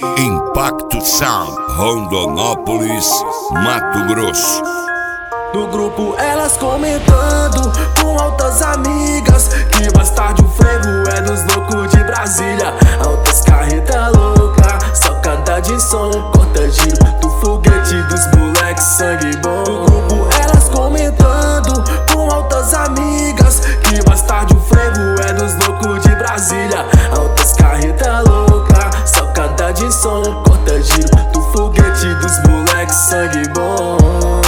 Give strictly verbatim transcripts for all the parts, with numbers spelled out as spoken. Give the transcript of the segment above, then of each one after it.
Impacto Sound, Rondonópolis, Mato Grosso. No grupo elas comentando com altas amigas que mais tarde o frevo é dos loucos de Brasília. Altas carreta louca, só cada de som, corta giro do foguete dos moleques sangue bom. No grupo elas comentando com altas amigas que mais tarde o frevo é dos loucos de Brasília. Altas carreta louca, só cada de som, corta giro do foguete dos moleques sangue bom.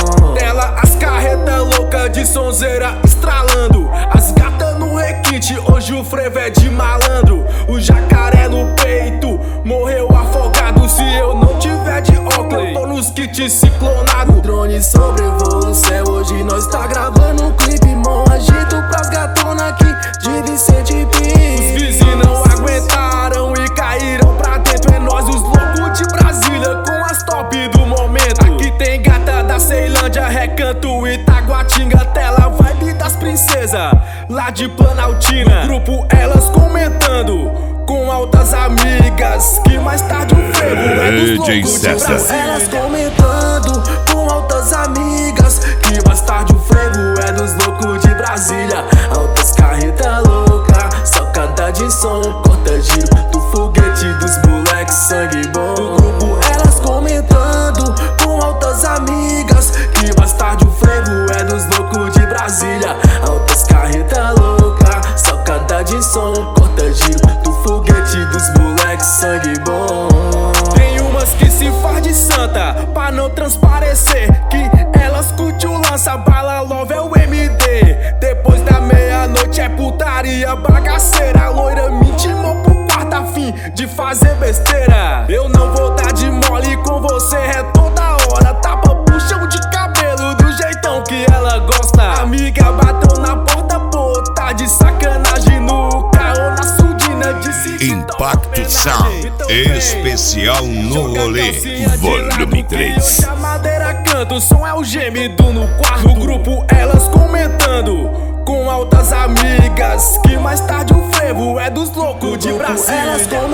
De sonzeira estralando, as gatas no requinte, hoje o frevo é de malandro. O jacaré no peito, morreu afogado. Se eu não tiver de óculos, eu tô nos kits ciclonado. O drone sobrevoa o céu, hoje nós tá gravando um clipe mó agito pras gatonas aqui de Vicente Pires. Os vizinhos não aguentaram e caíram pra dentro. É nós os loucos de Brasília com as top do momento. Aqui tem gata da Ceilândia, Recanto, Itaguatinga, tela vibe das princesas lá de Planaltina. No grupo elas comentando com altas amigas que mais tarde o frevo é dos loucos de Brasília. Elas comentando com altas amigas que mais tarde o frevo é dos loucos de Brasília. Altas carreta louca, só cada de som, corta giro do foguete dos moleques sangue bom. No grupo elas comentando com altas amigas que mais tarde o frevo é dos loucos de Brasília. Altas carreta louca, só cada de som, corta giro do foguete dos moleques sangue bom. Tem umas que se faz de santa pra não transparecer, que elas curte o lança, bala love é o M D. Depois da meia-noite é putaria bagaceira. Loira me intimou pro quarto a fim de fazer besteira. Eu não vou dar de mole com você, é toda hora. Tapa puxão de cabelo do jeitão que ela gosta. Amiga bateu na porta, pô, tá de sacanagem no carro, na surdina de city. Impacto Sound, especial no rolê, volume três. A madeira canta, o som é o gemido no quarto. No grupo elas comentando com altas amigas que mais tarde o frevo é dos loucos de Brasília.